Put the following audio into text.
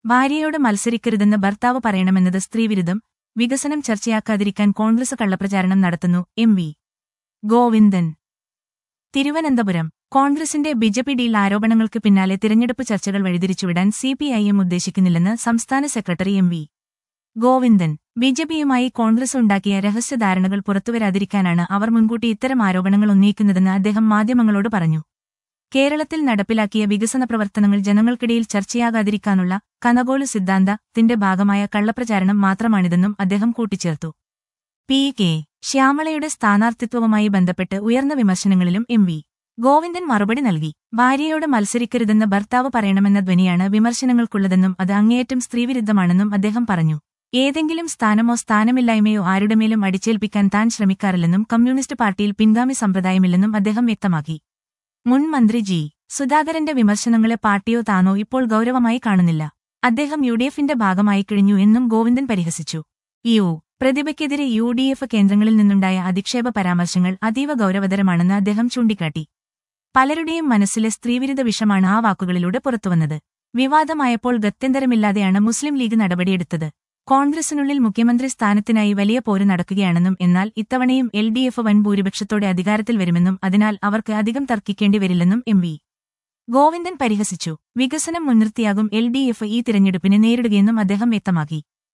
ഭാര്യയോട് മത്സരിക്കരുതെന്ന് ഭർത്താവ് പറയണമെന്നത് സ്ത്രീവിരുദ്ധം, വികസനം ചർച്ചയാക്കാതിരിക്കാൻ കോൺഗ്രസ് കള്ളപ്രചാരണം നടത്തുന്നു. എം.വി. ഗോവിന്ദൻ. തിരുവനന്തപുരം. കോൺഗ്രസിന്റെ ബിജെപി ഡീൽ ആരോപണങ്ങൾക്ക് പിന്നാലെ തിരഞ്ഞെടുപ്പ് ചർച്ചകൾ വഴിതിരിച്ചുവിടാൻ സിപിഐഎം ഉദ്ദേശിക്കുന്നില്ലെന്ന് സംസ്ഥാന സെക്രട്ടറി എം.വി. ഗോവിന്ദൻ. ബിജെപിയുമായി കോൺഗ്രസ് ഉണ്ടാക്കിയ രഹസ്യധാരണകൾ പുറത്തുവരാതിരിക്കാനാണ് അവർ മുൻകൂട്ടി ഇത്തരം ആരോപണങ്ങൾ ഉന്നയിക്കുന്നതെന്ന് അദ്ദേഹം മാധ്യമങ്ങളോട് പറഞ്ഞു. കേരളത്തിൽ നടപ്പിലാക്കിയ വികസന പ്രവർത്തനങ്ങൾ ജനങ്ങൾക്കിടയിൽ ചർച്ചയാകാതിരിക്കാനുള്ള കനകോലു സിദ്ധാന്തത്തിന്റെ ഭാഗമായ കള്ളപ്രചാരണം മാത്രമാണിതെന്നും അദ്ദേഹം കൂട്ടിച്ചേർത്തു. പി. കെ. ശ്യാമളയുടെ സ്ഥാനാർത്ഥിത്വവുമായി ബന്ധപ്പെട്ട് ഉയർന്ന വിമർശനങ്ങളിലും എം.വി. ഗോവിന്ദൻ മറുപടി നൽകി. ഭാര്യയോട് മത്സരിക്കരുതെന്ന് ഭർത്താവ് പറയണമെന്ന ധ്വനിയാണ് വിമർശനങ്ങൾക്കുള്ളതെന്നും അത് അങ്ങേയറ്റം സ്ത്രീവിരുദ്ധമാണെന്നും അദ്ദേഹം പറഞ്ഞു. ഏതെങ്കിലും സ്ഥാനമോ സ്ഥാനമില്ലായ്മയോ ആരുടെമേലും അടിച്ചേൽപ്പിക്കാൻ താൻ ശ്രമിക്കാറില്ലെന്നും കമ്മ്യൂണിസ്റ്റ് പാർട്ടിയിൽ പിൻഗാമി സമ്പ്രദായമില്ലെന്നും അദ്ദേഹം വ്യക്തമാക്കി. മുൻ മന്ത്രി ജി. സുധാകരന്റെ വിമർശനങ്ങളെ പാർട്ടിയോ താനോ ഇപ്പോൾ ഗൗരവമായി കാണുന്നില്ല. അദ്ദേഹം യുഡിഎഫിന്റെ ഭാഗമായി കഴിഞ്ഞു എന്നും ഗോവിന്ദൻ പരിഹസിച്ചു. പ്രതിഭയ്ക്കെതിരെ യുഡിഎഫ് കേന്ദ്രങ്ങളിൽ നിന്നുണ്ടായ അധിക്ഷേപ പരാമർശങ്ങൾ അതീവ ഗൗരവതരമാണെന്ന് അദ്ദേഹം ചൂണ്ടിക്കാട്ടി. പലരുടെയും മനസ്സിലെ സ്ത്രീവിരുദ്ധ വിഷമാണ് ആ വാക്കുകളിലൂടെ പുറത്തുവന്നത്. വിവാദമായപ്പോൾ ഗത്യന്തരമില്ലാതെയാണ് മുസ്ലിം ലീഗ് നടപടിയെടുത്തത്. കോൺഗ്രസിനുള്ളിൽ മുഖ്യമന്ത്രി സ്ഥാനത്തിനായി വലിയ പോര് നടക്കുകയാണെന്നും എന്നാൽ ഇത്തവണയും എൽ.ഡി.എഫ് വൻ ഭൂരിപക്ഷത്തോടെ അധികാരത്തിൽ വരുമെന്നും അതിനാൽ അവർക്ക് അധികം തർക്കിക്കേണ്ടി വരില്ലെന്നും എം.വി. ഗോവിന്ദൻ പരിഹസിച്ചു. വികസനം മുൻനിർത്തിയാകും എൽ.ഡി.എഫ് ഈ തിരഞ്ഞെടുപ്പിനെ നേരിടുകയെന്നും അദ്ദേഹം വ്യക്തമാക്കി.